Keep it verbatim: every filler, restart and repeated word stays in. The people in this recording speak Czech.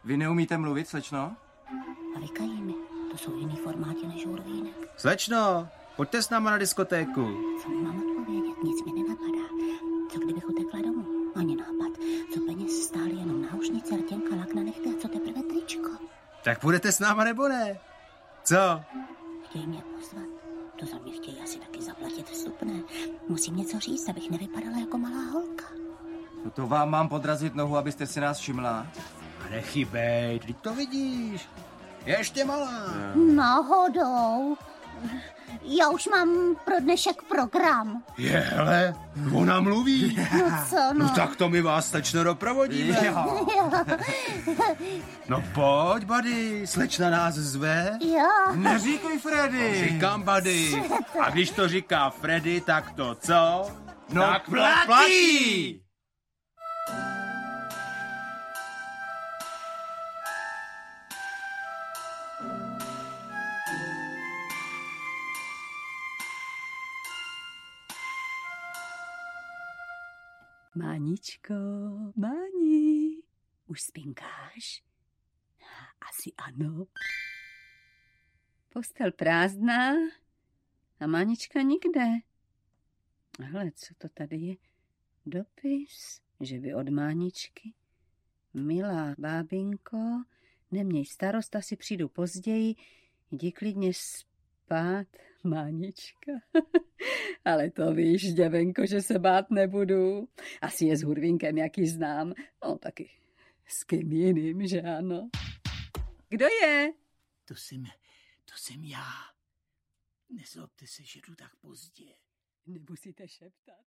Vy neumíte mluvit, slečno? A vykají mi, to jsou jiný formáty než Hurvínek. Slečno, pojďte s náma na diskotéku. Co mi mám odpovědět? Nic mi nenapadá. Co kdybych utekla domů? Ani nápad. Co peněz stály jenom náušnice, rtěnka, lak na nechty a co teprve tričko? Tak půjdete s náma nebo ne? Co? Chtějí mě pozvat. To za mě chtějí asi taky zaplatit vstupné. Musím něco říct, abych nevypadala jako malá holka. No to vám mám podrazit nohu, abyste si nás všimla. A nechybej, teď to vidíš. Je ještě malá. Náhodou. Já už mám pro dnešek program. Je, hele, ona mluví. No co, no? No tak to my vás slečno doprovodíme. Jo. No pojď, buddy, slečna nás zve. Jo. Neříkuj, Freddy. Říkám, buddy. A když to říká Freddy, tak to co? No tak to platí. platí. Máničko, Máni, už spinkáš? Asi ano. Postel prázdná a Mánička nikde. Hele, co to tady je? Dopis, že by od Máničky. Milá bábinko, neměj starost, asi přijdu později. Jdi klidně spát, Mánička. Ale to víš, děvenko, že se bát nebudu. Asi je s Hurvínkem, jaký znám. No taky s kým jiným, že ano. Kdo je? To jsem, to jsem já. Nezlobte se, že jdu tak pozdě. Nemusíte šeptat.